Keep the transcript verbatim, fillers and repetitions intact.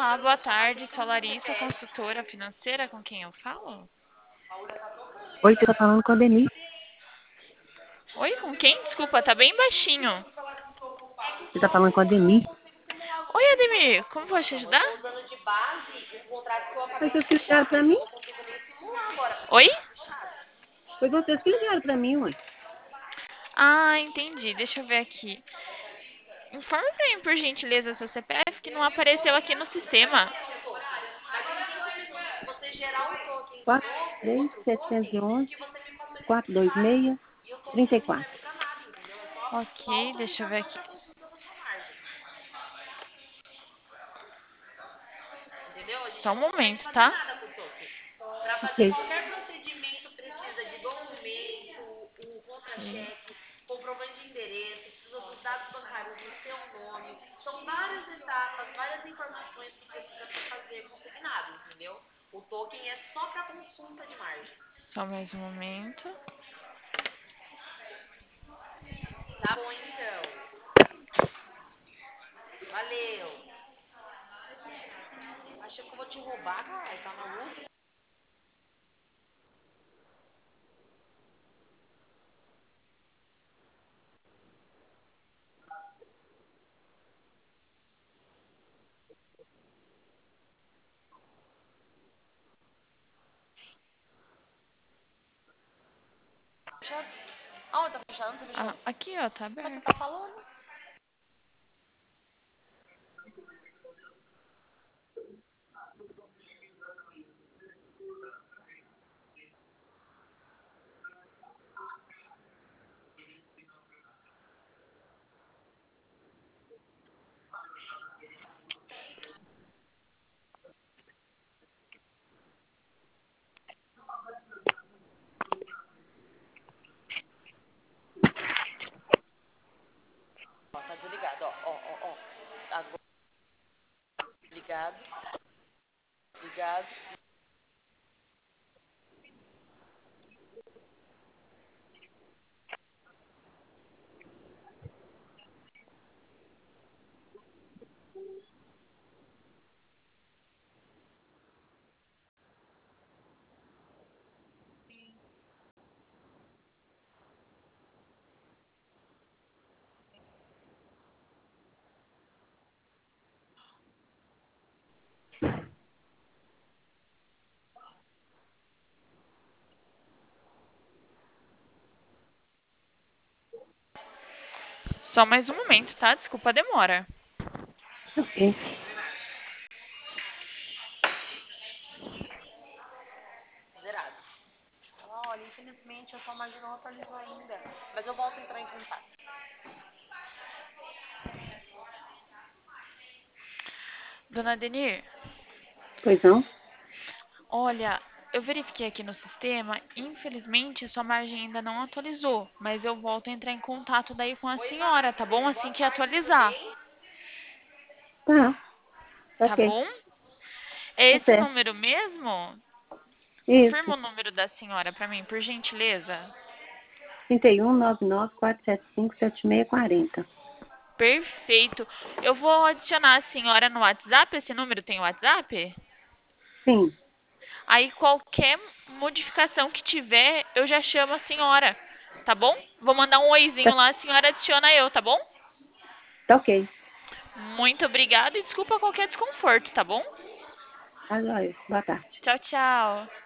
Olá, boa tarde. Sou Larissa, consultora financeira. Com quem eu falo? Oi, você tá falando com a Deni. Oi, com quem? Desculpa, tá bem baixinho. Você tá falando com a Deni. Oi, Ademir, como posso te ajudar? Foi vocês que ligaram pra mim? Oi? Foi vocês que ligaram pra mim, ué. Ah, entendi. Deixa eu ver aqui. Informe pra mim, por gentileza, seu C P F que não apareceu aqui no sistema. quatro três sete um um quatro dois seis trinta e quatro. Ok, deixa eu ver aqui. Só um momento, tá? Ok. Ok. Só mais um momento. Ah, aqui, ó, tá aberto. Só mais um momento, tá? Desculpa a demora. Ok. Dona Denir, Pois não? olha, eu verifiquei aqui no sistema, infelizmente sua margem ainda não atualizou, mas eu volto a entrar em contato daí com a senhora, tá bom? Assim que atualizar, Tá. tá Ok. bom? É Tá esse o certo. número mesmo? Confirma Isso. o número da senhora pra mim, por gentileza. trinta e um, nove nove, quatro sete cinco, sete seis quatro zero. Perfeito. Eu vou adicionar a senhora no WhatsApp. Esse número tem WhatsApp? Sim. Aí qualquer modificação que tiver, eu já chamo a senhora, tá bom? Vou mandar um Tá, oizinho lá, a senhora adiciona eu, tá bom? tá ok. Muito obrigada e desculpa qualquer desconforto, tá bom? Tá, joia. Boa tarde. Tchau, tchau.